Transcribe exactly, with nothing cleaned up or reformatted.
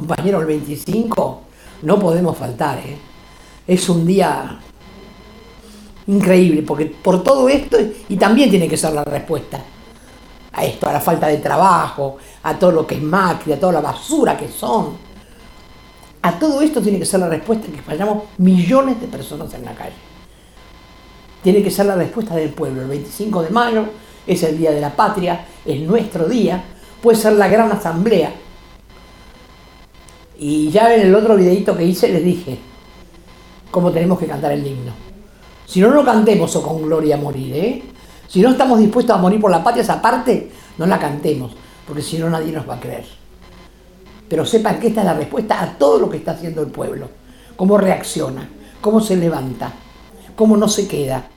compañeros, el veinticinco no podemos faltar, ¿eh? Es un día increíble, porque por todo esto, y también tiene que ser la respuesta a esto, a la falta de trabajo, a todo lo que es Macri, a toda la basura que son. A todo esto tiene que ser la respuesta que vayamos millones de personas en la calle. Tiene que ser la respuesta del pueblo. El veinticinco de mayo es el Día de la Patria, es nuestro día, puede ser la gran asamblea. Y ya en el otro videito que hice les dije cómo tenemos que cantar el himno. Si no, no cantemos O con gloria a morir, ¿eh? Si no estamos dispuestos a morir por la patria, esa parte, no la cantemos, porque si no nadie nos va a creer. Pero sepan que esta es la respuesta a todo lo que está haciendo el pueblo. Cómo reacciona, cómo se levanta, cómo no se queda.